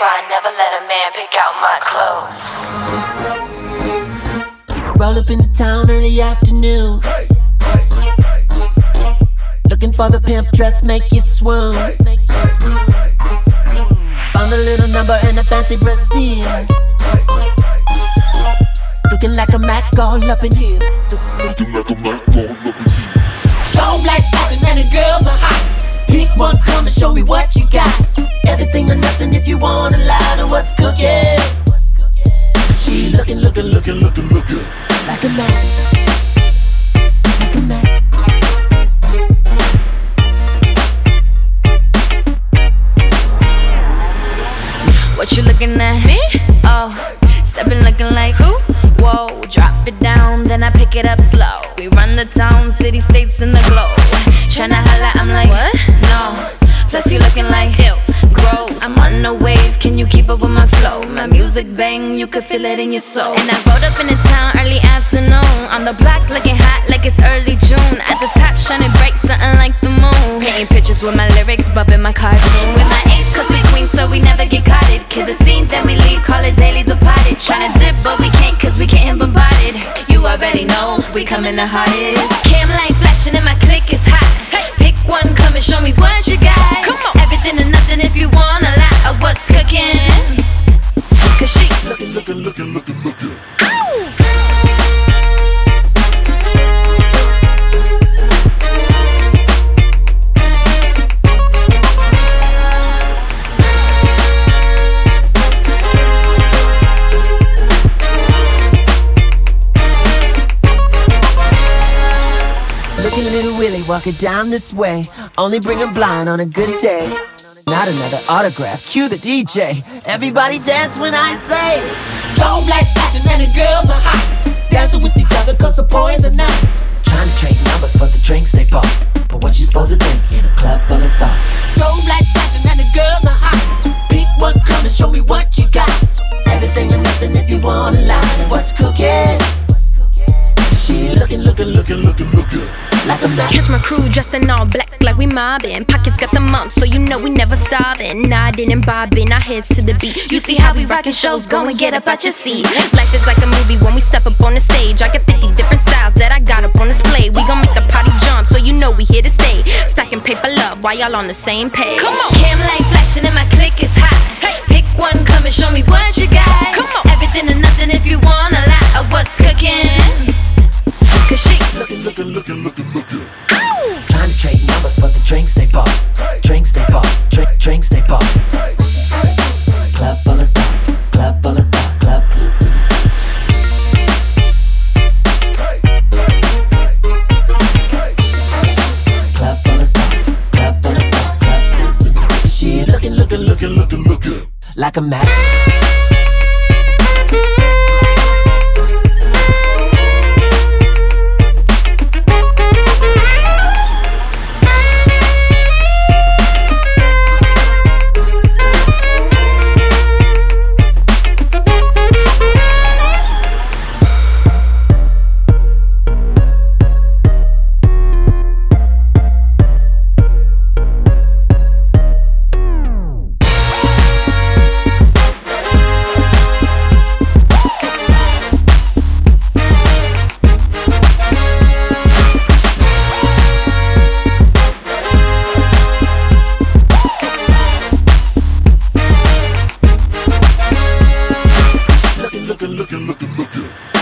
try, never let a man pick out my clothes. Roll up in the town early afternoon. Looking for the pimp dress, make you swoon. Found a little number in a fancy Brazil. Looking like a Mac all up in here. Tall black fashion and the girls are hot. Pick one, come and show me what you got. Everything or nothing if you want a lot of what's cooking. She's looking like a Mac. Like a Mac. What you looking at? Me? Oh, stepping looking like who? Whoa, drop it down, then I pick it up slow. We run the town, city, states, and the globe. Tryna holla, I'm like, what? No. Plus you looking like, ew, gross. I'm on the wave, can you keep up with my flow? My music bang, you can feel it in your soul. And I rode up in the town early afternoon. On the block looking hot like it's early June. At the top shining bright, something like the moon. Painting pictures with my lyrics, bumping my cartoon. With my ace, cause we queens, so we never get caught it. Kill the scene, then we leave, call it daily departed. Tryna dip, but we can't cause we getting bombarded. You already know, we coming the hardest. Cam light flashing and my click is hot. Pick one, come and show me what you got. Come on. Everything or nothing if you want a lot of what's cooking. Cause she looking. Ow! Looking little Willie walking down this way. Only bring him blind on a good day. Not another autograph, cue the DJ. Everybody dance when I say. Tall black fashion and the girls are hot. Dancing with each other cause the boys are not. Trying to trade numbers for the drinks they bought. But what you supposed to think in a club full of thoughts? Tall black fashion and the girls are hot. Pick one, come and show me what you got. Everything or nothing if you want a lot of what's cooking. She looking like a Mac. Catch my crew dressed in all black like we mobbing. Pockets got the mumps, so you know we never starving. Nodding and bobbing, our heads to the beat. You see how we rockin' shows, go and get up out your seat. Life is like a movie when we step up on the stage. I got 50 different styles that I got up on display. We gon' make the party jump, so you know we here to stay. Stacking paper love while y'all on the same page. Come on. Cam light flashing and my click is hot. Pick one, come and show me what you got. Come on. Everything or nothing if you want a lot of what's cooking. Cause she looking. Ow! Trying to trade numbers for the drinks they bought. Drinks they bought. Drinks they bought. Club full of thoughts. Club full of thoughts. Club. Club full of thoughts. Club full of thoughts. Club. She looking like a Mac. looking.